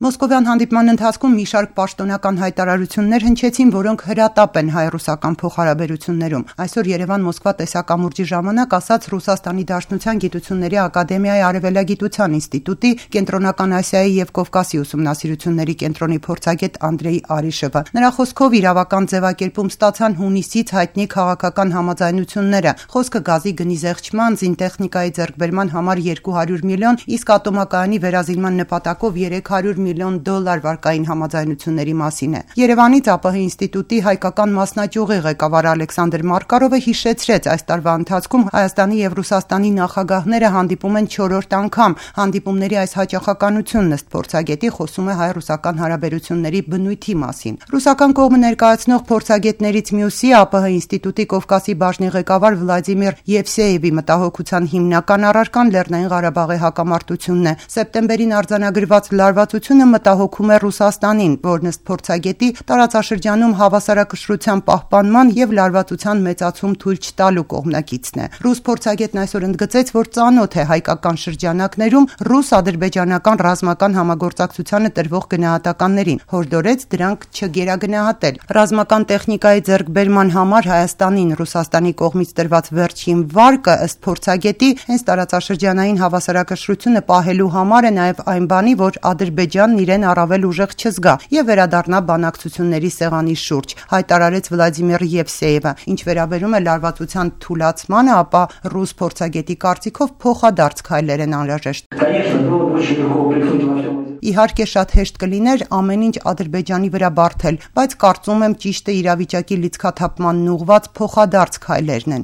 Մոսկովյան հանդիպման ընթացքում մի շարք պաշտոնական հայտարարություններ հնչեցին, որոնք հրատապ են հայ-ռուսական փոխհարաբերություններում։ Այսօր Երևան-Մոսկվա տեսակամուրջի ժամանակ ասաց Ռուսաստանի Դաշնության գիտությունների ակադեմիայի Արևելագիտության ինստիտուտի Կենտրոնական Ասիայի եւ Կովկասի ուսումնասիրությունների կենտրոնի փորձագետ Անդրեյ Արիշևը։ Նրա խոսքով իրավական ձևակերպում ստացան հունիսից հայտնի քաղաքական համաձայնությունները։ Խոսքը գազի գնի զեղչման, զինտեխնիկայի ձեռքբերման համար 200 միլիոն, իսկ ատոմակայանի վերազինման նպատակով 300 միլիոն դոլար վարկային համաձայնությունների մասին է։ Երևանից ԱՊՀ ինստիտուտի հայկական մասնաճյուղի ղեկավար Ալեքսանդր Մարկարովը հիշեցրեց, այս տարվա ընթացքում Հայաստանի եւ Ռուսաստանի նախագահները հանդիպում են 4-րդ անգամ։ Հանդիպումների այս հաճախականությունն ըստ փորձագետի խոսում է հայ-ռուսական հարաբերությունների բնույթի մասին։ Ռուսական կողմը ներկայացնող փորձագետներից մյուսի ԱՊՀ ինստիտուտի Կովկասի բաժնի ղեկավար Վլադիմիր Եվսեևի մտահոգության հիմնական առարկան Լեռնային Ղարաբաղի հակամարտությունն է։ Սեպտեմբերին արձանագրված լարվածությունը մտահոգում է Ռուսաստանին, որն ըստ փորձագետի տարածաշրջանում հավասարակշռության պահպանման եւ լարվածության մեծացում թույլ չտալու կողմնակիցն է։ Ռուս փորձագետն այսօր ընդգծեց, որ ծանոթ է հայկական շրջանակներում ռուս-ադրբեջանական ռազմական համագործակցությանը տրվող գնահատականներին, հորդորեց դրանք չգերագնահատել։ Ռազմական տեխնիկայի ձեռքբերման համար Հայաստանին Ռուսաստանի կողմից տրված վերջին վարկը ըստ փորձագետի հենց տարածաշրջանային հավասարակշռությունը պահելու համար է նաեւ այն բանի, որ Ադրբեջանն իրեն առավել ուժեղ չզգա եւ վերադառնա բանակցությունների սեղանի շուրջ, հայտարարեց Վլադիմիր Եվսեևը։ Ինչ վերաբերում է լարվածության թուլացմանը, ապա ռուս փորձագետի կարծիքով փոխադարձ քայլեր են անհրաժեշտ։ Իհարկե շատ հեշտ կլիներ ամեն ինչ Ադրբեջանի վրա բարթել, բայց կարծում եմ ճիշտը իրավիճակի լիցքաթափմանն ուղղված փոխադարձ քայլերն են։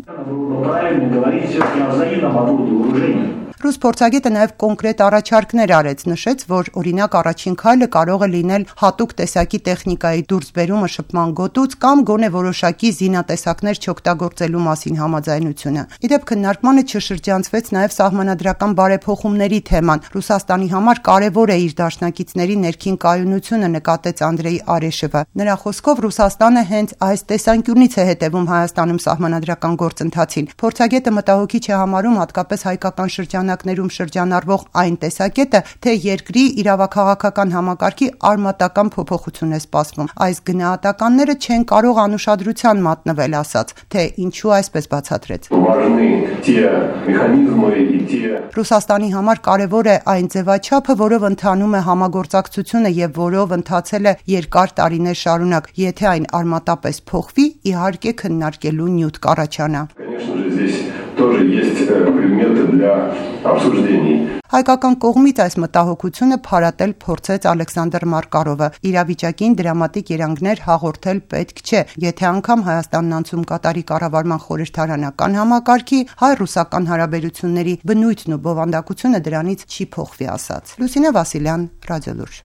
Ռուս փորձագետը նաև կոնկրետ առաջարկներ արեց, նշեց, որ օրինակ առաջին քայլը կարող է լինել հատուկ տեսակի տեխնիկայի դուրսբերումը շփման գոտուց կամ գոնե որոշակի զինատեսակներ չօգտագործելու մասին համաձայնությունը։ Իդեպ քննարկմանը չշրջանցվեց նաև սահմանադրական բարեփոխումների թեման։ Ռուսաստանի համար կարևոր է իր դաշնակիցների ներքին կայունությունը, նկատեց Անդրեյ Արեշևը։ Նրա խոսքով Ռուսաստանը հենց այս տեսանկյունից է հետևում Հայաստանում սահմանադրական գործընթացին։ Փորձագետը մտահոգիչ է համարում հատկապես հայկական շրջանակներում շրջանառվող այն տեսակետը, թե երկրի իրավաքաղաքական համակարգի արմատական փոփոխություն է սպասվում։ Այս գնահատականները չեն կարող անուշադրության մատնվել, ասաց, թե ինչու այսպես բացատրեց։ Ռուսաստանի համար կարևոր է այն ձևաչափը, որով ընթանում է համագործակցությունը եւ որով ընթացել է երկար տարիներ շարունակ։ Եթե այն արմատապես փոխվի, իհարկե քննարկելու նյութ կառաջանա։ Հայկական կողմից այս մտահոգությունը փարատել փորձեց Ալեքսանդր Մարկարովը։ Իրավիճակին դրամատիկ երանգներ հաղորդել պետք չէ, եթե անգամ Հայաստանն անցում կատարի կառավարման խորհրդարանական համակարգի, հայ-ռուսական հարաբերությունների բնույթն ու բովանդակությունը դրանից չի փոխվի, ասաց։ Լուսինե Վասիլյան, Ռադիոլուրջ։